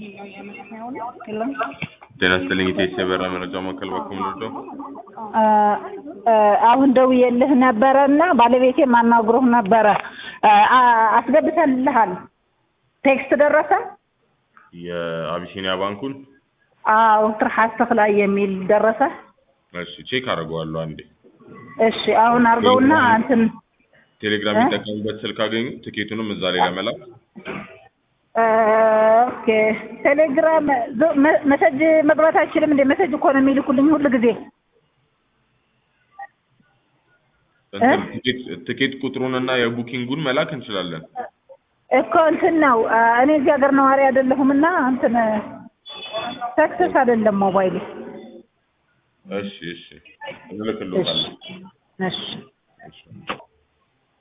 ጤና ይስጥልኝ የበራ መረጃ ማዕከል በኩል ነው። አሁን ደውዬልህ ነበረና ባለቤቴ ማናግሮህ ነበረ። አስገብተንልሃል። ቴክስት ደረሰ? የአቢሲኒያ ባንኩን? አዎ ትርሃስ ተክላይ የሚል ደረሰ? እሺ ቼክ አደርገዋለሁ አንዴ። እሺ አሁን አድርገውና እንትን ቴሌግራም ይጠቀሙበት ስልክ አገኙ ትኬቱንም እዛ ላይ ለመላክ። ኦኬ ቴሌግራም መሰጅ መግባት አይችልም እንዴ? መሰጅ እኮ ነው የሚልኩልኝ ሁሉ ጊዜ። ትኬት ቁጥሩንና የቡኪንጉን መላክ እንችላለን እኮ እንትን ነው። እኔ እዚህ ሀገር ነዋሪ አይደለሁምና እንትን ሰክሰስ አይደለም ሞባይሉ። እሺ እንልክልዎታለን። እሺ